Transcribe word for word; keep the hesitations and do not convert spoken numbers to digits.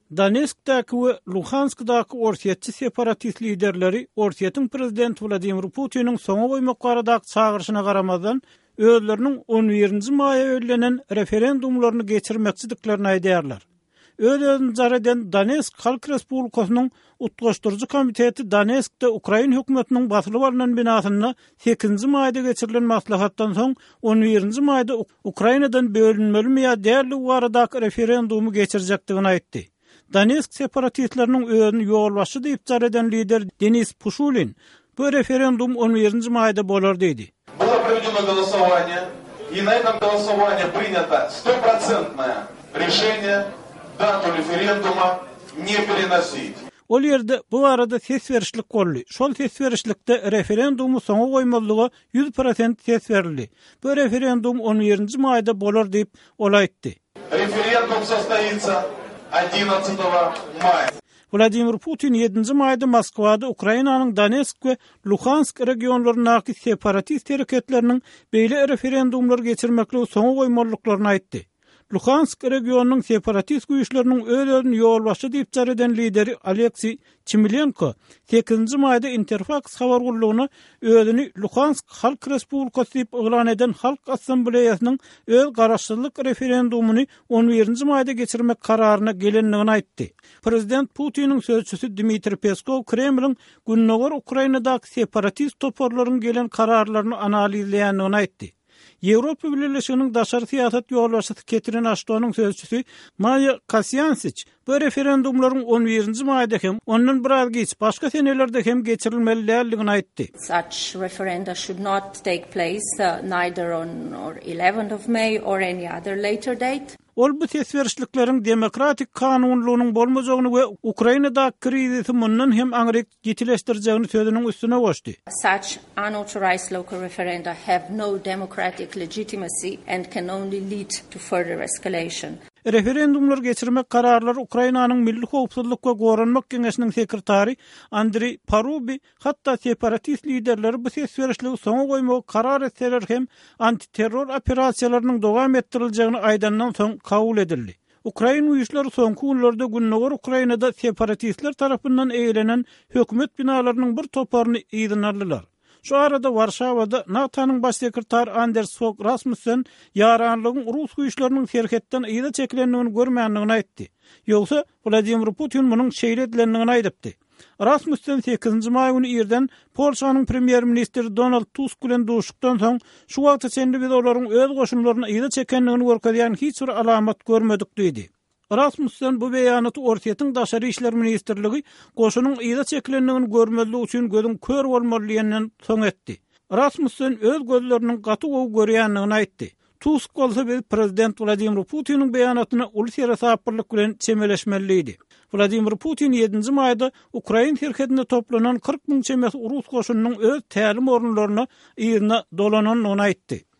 Donetsk'daki we Luhansk'daki orsiýetçi separatist liderleri Orsiýetin prezidenti Vladimir Putin'in soňa goýmak baradaky çağırşyna garamazdan özleriniň on birinji maýa öýlenen referendumlaryny geçirmekçidiklerini aýdýarlar. Öz-özüni jar eden Donetsk Halk Respublikasynyň Utgaşdyrjy komiteti Donetsk'de Ukraina hökümetiniň basylyp alynan binasyna sekizinji maýda geçirilen maslahatdan soň on birinji maýda Ukrainadan bölünmeli miýa däli baradaky referendumy geçirjekdigini aýtdy. Donetsk separatistlerinin özünü ýolbaşçy diýip jar eden lider Denis Pushulin bu referendum on birinji maýda bolar diýdi. Было проведено голосование, и на этом голосовании принято стопроцентное решение дату референдума не переносить. Ol ýerde bu arada ses berişlik boldy. Şol ses berişlikde referendumy soňa goýmalyga yüz prosent ses berildi. Bu referendum on birinji maýda bolar diýip ol aýtdy. Referendum состоится одиннадцатого мая. Vladimir Putin yedinji maýda Moskwada Ukrainanyň Donetsk we Luhansk regionlarynyň separatist hereketleriniň beýle referendumlar geçirmekle soňa goýmalyklaryny aýtdy. Luhansk regionunyň separatist güýçleriniň öz-özüni ýolbaşçy diýip jar eden lideri Aleksey Chimlenko sekizinji maýda Interfax habar gurulugyna özüni Luhansk Halk Respublikasy diýip elan eden Halk Assambleýasynyň öz garaşsyzlyk referendumyny on birinji maýda geçirmek kararyna gelenligini aýtdy. Prezident Putin'in sözçüsü Dmitri Peskov Kremlin günnäger Ukrainadaky separatist toporlaryň gelen kararlaryny analizleýändigini aýtdy. Ýewropa Birleşiginiň daşary syýasat ýolbaşçysy Catherine Ashton'un sözçüsü Maja Kasyansic bu referendumlaryň on birinji maýda hem ondan biraz geç başga senelerde hem geçirilmeli däldigini aýtdy. Such referenda should not take place uh, neither on or eleventh of May or any other later date. Ol bu tesberişlikleriň demokratik kanunlugynyň bolmajagyny we Ukrainadaky krizisi mundan hem aňryk getileşdirjegini sözüniň üstüne goşdy. Such unauthorized local referenda have no democratic legitimacy and can only lead to further escalation. Referendumlar geçirmek kararları Ukrainanyň Milli Howpsuzlyk we Goranmak Geňeşiniň sekretary Andrey Parubi hatda separatist liderleri bu sesverişligi soňa goýmagy karar etseler hem antiterror operasiýalarynyň dowam etdirilýägini aýdandan soň kabul edildi. Ukraina güýçleri soňky günlerde günnäger Ukrainada separatistler tarapyndan eýlenen hökümet binalarynyň bir toparyny ýygnarlylar. Şu arada Warşawada NATO'nun baş sekretary Anders Fogh Rasmussen ýaranlygyň Rus güýçleriniň serhetden ýyda çeklendigini görmänligini aýtdy. Ýogsa Vladimir Putin munyň şeýle edilendigini aýdypdy. Rasmussen sekizinji maý güni ýerden Polşanyň premier ministri Donald Tusk bilen duşukdan soň şu wagtda çenli biz olaryň öz goşunlaryny ýyda çekendigini görkezýän hiç bir alamat görmedik diýdi. Rasmussen bu beýanaty Orsiýetiň daşary işler ministrligi goşunyň ýyda çeklendigini görmezligi üçin gözüň kör bolmalydygyny soň etdi. Rasmussen öz gözleriniň gaty gowy görýändigini aýtdy. Tusk bolsa biz prezident Vladimir Putin'in beýanatyna ulus sapyrlyk bilen çemeleşmeliydi. Vladimir Putin yedinji maýda Ukraina serhetinde toplanan kırk miň çemes Rus goşunynyň öz tälim orunlaryna ýerine dolananyny aýtdy.